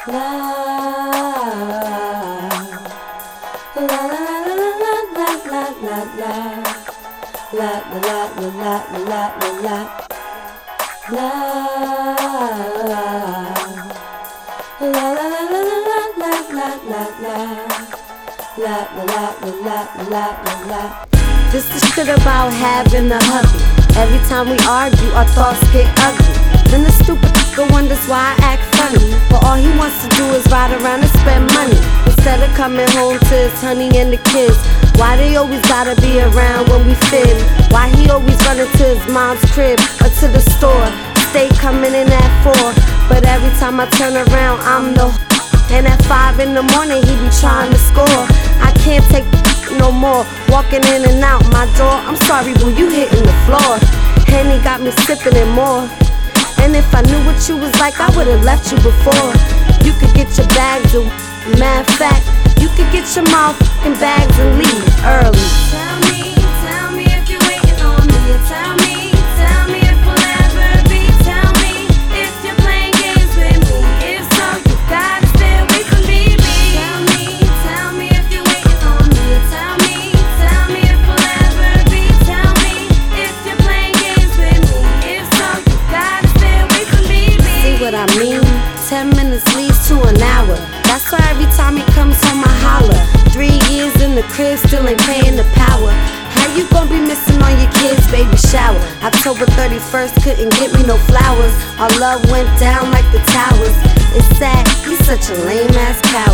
This the shit about having a hubby. Every time we argue, our thoughts get ugly. Then the stupid nigga wonders why I act funny, but all he wants to do is ride around and spend money instead of coming home to his honey and the kids. Why they always gotta be around when we fit? Why he always running to his mom's crib or to the store? Stay coming in at 4, but every time I turn around, I'm the and at 5 in the morning, he be trying to score. I can't take no more, walking in and out my door. I'm sorry, boo, you hitting the floor. Henny got me sipping it more. And if I knew what you was like, I would've left you before. You could get your bags and matter of fact, you could get your motherfucking bags and leave early. Tell me if you're waiting on me. Tell me if we'll ever be. Tell me if you're playing games with me. If so, you gotta stay away from me. Tell me if you're waiting on me. Tell me if we'll ever be. Tell me if you're playing games with me. If so, you gotta stay away from me. See what I mean? 10 minutes leads to an hour. That's why every time he comes home I holler. 3 years in the crib, still ain't paying the power. How you gon' be missing on your kids' baby shower? October 31st, couldn't get me no flowers. Our love went down like the towers. It's sad, he's such a lame ass coward.